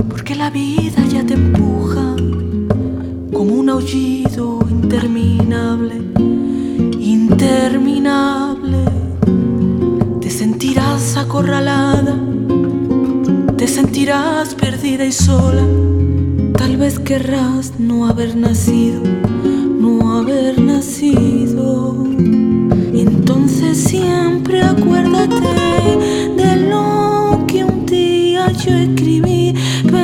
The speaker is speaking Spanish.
porque la vida ya te empuja como un aullido interminable, interminable. Te sentirás acorralada, te sentirás perdida y sola. Tal vez querrás no haber nacido, no haber nacido. Entonces siempre acuérdate de lo que un día yo he